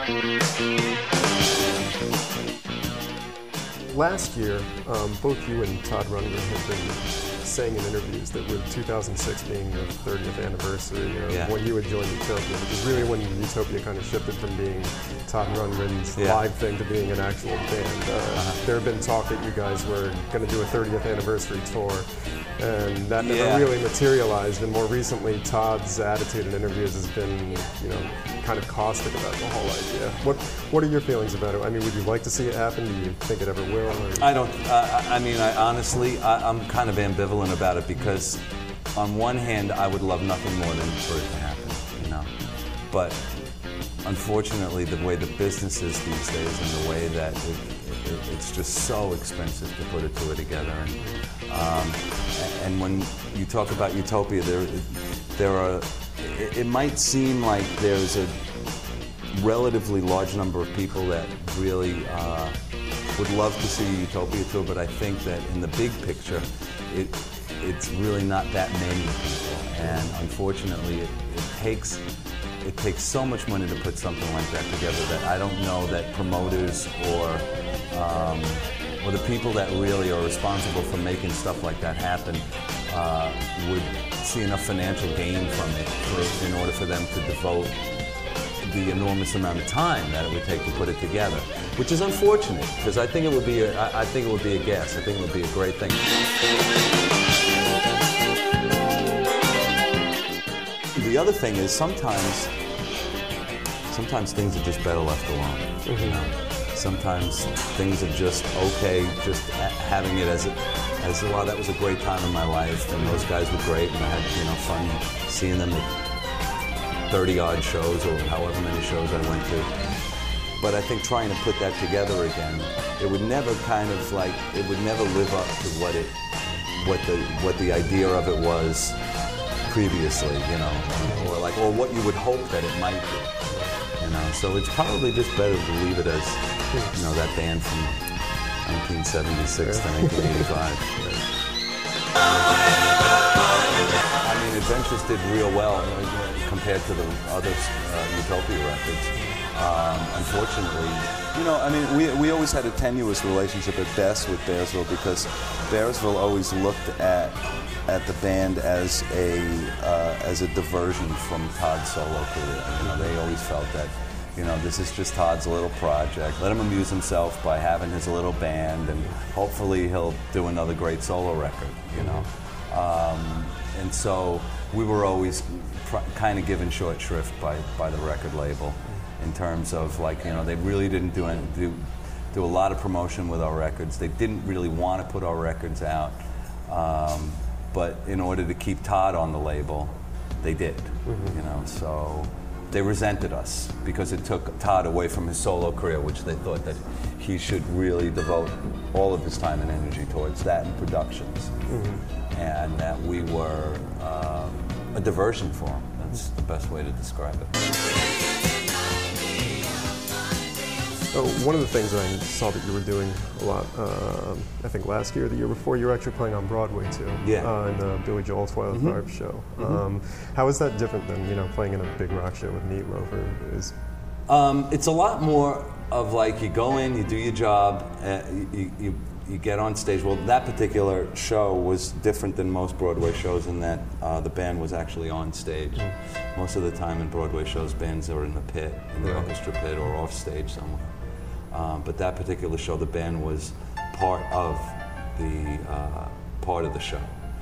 Last year, both you and Todd Rundgren had been saying in interviews that with 2006 being the 30th anniversary when you had joined Utopia, which is really when Utopia kind of shifted from being Todd Rundgren's live thing to being an actual band. There had been talk that you guys were going to do a 30th anniversary tour, and that never really materialized. And more recently, Todd's attitude in interviews has been, kind of caustic about the whole idea. What are your feelings about it? I mean, would you like to see it happen? Do you think it ever will? Or? I don't. Honestly, I'm kind of ambivalent about it because, on one hand, I would love nothing more than for it to happen, But unfortunately, the way the business is these days, and the way that it's just so expensive to put a tour together, and when you talk about Utopia, there are. It might seem like there's a relatively large number of people that really would love to see a Utopia tour, but I think that in the big picture, it's really not that many people, and unfortunately, it takes so much money to put something like that together that I don't know that promoters or the people that really are responsible for making stuff like that happen would see enough financial gain from it in order for them to devote the enormous amount of time that it would take to put it together, which is unfortunate because I think it would be a gas. I think it would be a great thing. The other thing is sometimes things are just better left alone. Sometimes things are just okay, just having it as wow, that was a great time in my life, and those guys were great, and I had fun seeing them at 30-odd shows or however many shows I went to. But I think trying to put that together again, it would never live up to what the idea of it was previously, or what you would hope that it might be. So it's probably just better to leave it as, that band from 1976 to 1985. I mean, Adventures did real well compared to the other Utopia records. Unfortunately, we always had a tenuous relationship at best with Bearsville because Bearsville always looked at the band as a diversion from Todd's solo career. They always felt that, this is just Todd's little project. Let him amuse himself by having his little band, and hopefully he'll do another great solo record, And so we were always kind of given short shrift by the record label in terms of they really didn't do a lot of promotion with our records. They didn't really want to put our records out. But in order to keep Todd on the label, they did, so they resented us because it took Todd away from his solo career, which they thought that he should really devote all of his time and energy towards that and productions, and that we were a diversion for him. That's the best way to describe it. So one of the things I saw that you were doing a lot, I think last year, the year before, you were actually playing on Broadway too. Yeah. In the Billy Joel Twilight Barb show. How is that different than playing in a big rock show with Meatloaf? It's a lot more of you go in, you do your job, you get on stage. Well, that particular show was different than most Broadway shows in that the band was actually on stage. Most of the time in Broadway shows, bands are in the pit, in the orchestra pit, or off stage somewhere. But that particular show, the band was part of the show.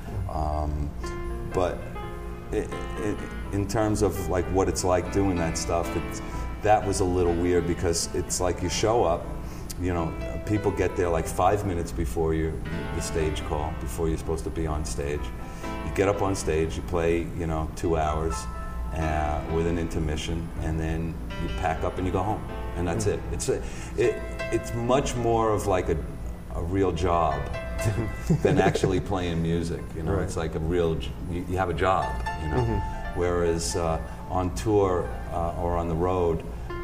But in terms of what it's like doing that stuff, that was a little weird because it's you show up, people get there 5 minutes before the stage call, before you're supposed to be on stage. You get up on stage, you play 2 hours with an intermission, and then you pack up and you go home. And that's it. It's much more of a real job than actually playing music. Right. It's a real. You have a job. Whereas on tour or on the road,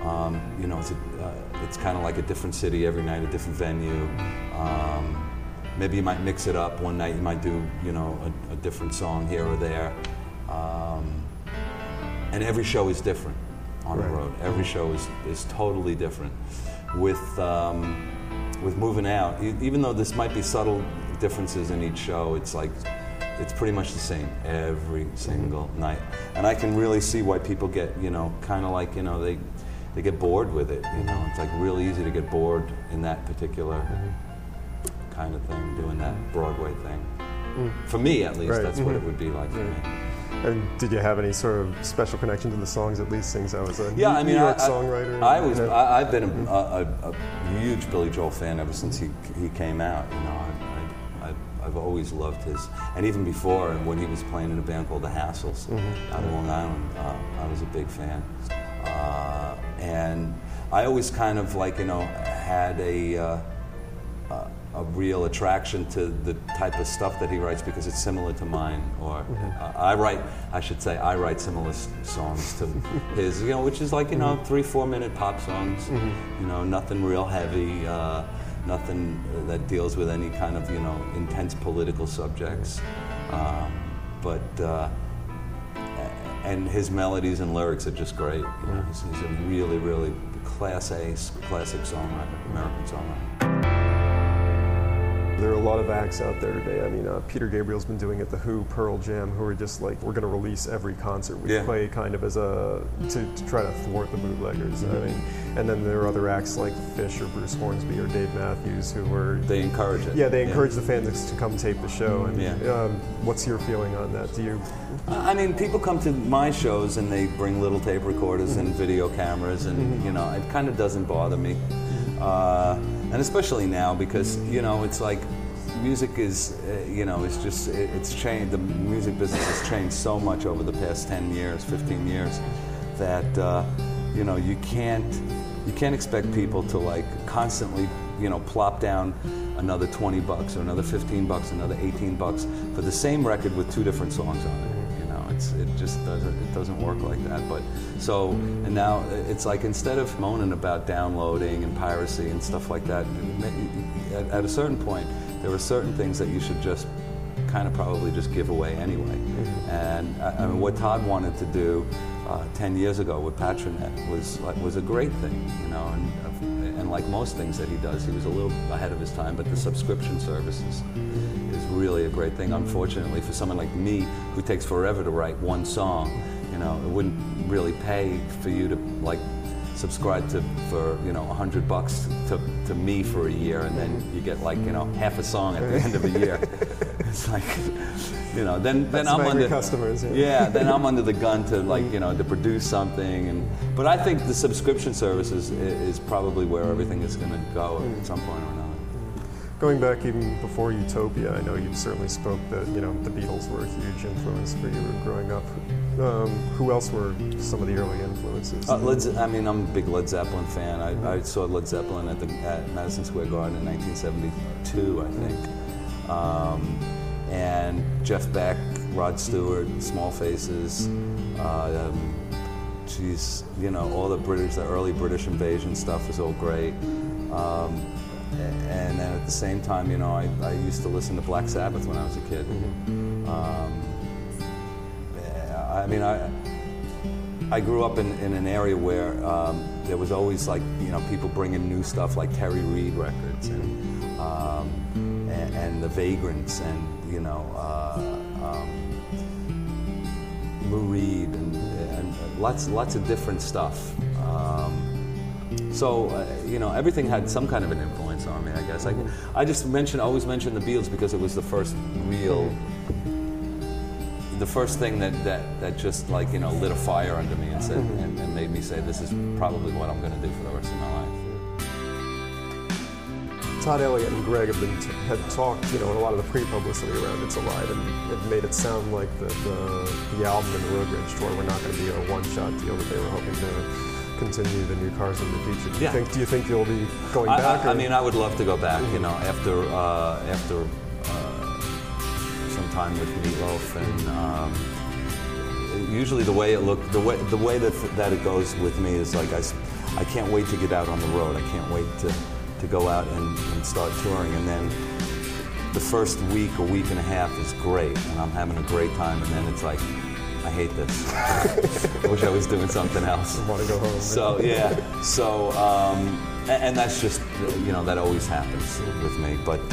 it's kind of like a different city every night, a different venue. Maybe you might mix it up. One night you might do a different song here or there. And every show is different on the road. Every show is totally different. With Moving Out, even though this might be subtle differences in each show, it's pretty much the same every single night. And I can really see why people get, kind of like, they get bored with it. It's like really easy to get bored in that particular kind of thing, doing that Broadway thing. For me, at least, that's what it would be like for me. And did you have any sort of special connection to the songs, at least, since I was a New York songwriter? I've been a huge Billy Joel fan ever since he came out. I've always loved his, and even before, when he was playing in a band called the Hassles out of Long Island, I was a big fan. And I always kind of had a real attraction to the type of stuff that he writes because it's similar to mine. Or I write similar songs to his, which is like 3-4 minute pop songs. Nothing real heavy, nothing that deals with any kind of intense political subjects. And his melodies and lyrics are just great. He's a really, really classic songwriter, American songwriter. There are a lot of acts out there today. I mean, Peter Gabriel's been doing it, The Who, Pearl Jam, who are just like, we're going to release every concert we play kind of as to try to thwart the bootleggers. I mean, and then there are other acts like Fish or Bruce Hornsby or Dave Matthews who are... They encourage it. Yeah, they encourage the fans to come tape the show. And what's your feeling on that? Do you... I mean, people come to my shows and they bring little tape recorders and video cameras and, it kind of doesn't bother me. And especially now because, it's like music is, it's changed. The music business has changed so much over the past 10 years, 15 years that, you can't expect people to constantly, plop down another $20 or another $15, another $18 for the same record with 2 different songs on it. It just doesn't work like that. But and now it's like instead of moaning about downloading and piracy and stuff like that, at a certain point, there are certain things that you should just kind of probably just give away anyway. And I mean, what Todd wanted to do 10 years ago with Patronet was a great thing, and like most things that he does, he was a little ahead of his time, but the subscription services is really a great thing. Unfortunately, for someone like me, who takes forever to write one song, it wouldn't really pay for you to subscribe for $100 to me for a year, and then you get half a song at the end of the year. It's like, then I'm under customers. Then I'm under the gun to to produce something, but I think the subscription services is probably where everything is going to go at some point or another. Going back even before Utopia, I know you certainly spoke that the Beatles were a huge influence for you growing up. Who else were some of the early influences? I'm a big Led Zeppelin fan. I saw Led Zeppelin at Madison Square Garden in 1972, I think. And Jeff Beck, Rod Stewart, Small Faces. All the early British Invasion stuff was all great. And then at the same time, I used to listen to Black Sabbath when I was a kid. I grew up in an area where there was always people bringing new stuff like Terry Reid records and the Vagrants and Lou Reed and lots of different stuff. Everything had some kind of an influence on me, I guess. I just always mention the Beatles because it was the first thing that just lit a fire under me and said and made me say, this is probably what I'm going to do for the rest of my life. Todd Elliott and Greg had talked, in a lot of the pre-publicity around It's Alive, and it made it sound like the album and the Road Rage tour were not going to be a one-shot deal, that they were hoping to continue the New Cars in the future. Do you think you'll be going back? I would love to go back, after some time with Meatloaf, and usually the way that it goes with me is I can't wait to get out on the road. I can't wait to go out and start touring, and then the first week or week and a half is great, and I'm having a great time, and then it's like I hate this. I wish I was doing something else. I want to go home. So yeah, so and that's just, you know, that always happens with me. But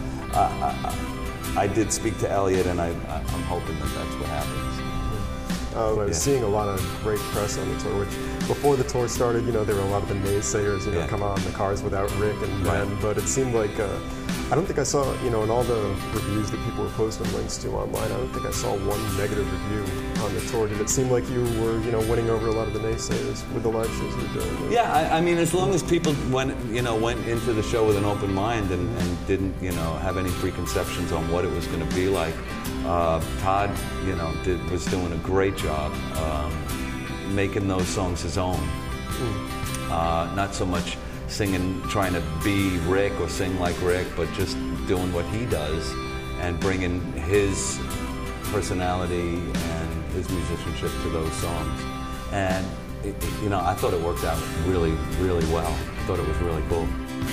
I did speak to Elliot, and I'm hoping that that's what happens. I was seeing a lot of great press on the tour, which before the tour started, you know, there were a lot of the naysayers, you know, come on, the Cars without Rick and Ben, but it seemed like, I don't think I saw, you know, in all the reviews that people were posting links to online, I don't think I saw one negative review on the tour. Did it seem like you were, you know, winning over a lot of the naysayers with the live shows you were doing? Yeah, I mean, as long as people went into the show with an open mind and didn't, you know, have any preconceptions on what it was going to be like. Todd, you know, was doing a great job making those songs his own. Not so much singing, trying to be Rick or sing like Rick, but just doing what he does and bringing his personality and his musicianship to those songs. And, you know, I thought it worked out really, really well. I thought it was really cool.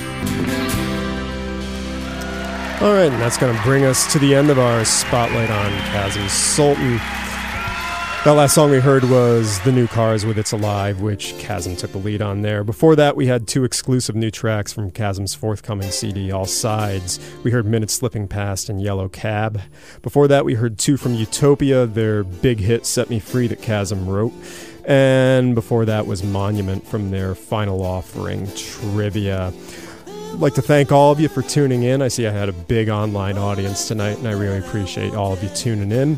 All right, and that's going to bring us to the end of our spotlight on Kasim Sultan. That last song we heard was The New Cars with It's Alive, which Kasim took the lead on there. Before that, we had 2 exclusive new tracks from Kasim's forthcoming CD, All Sides. We heard Minutes Slipping Past and Yellow Cab. Before that, we heard 2 from Utopia, their big hit Set Me Free that Kasim wrote. And before that was Monument from their Final Offering Trivia. I'd like to thank all of you for tuning in. I see I had a big online audience tonight, and I really appreciate all of you tuning in.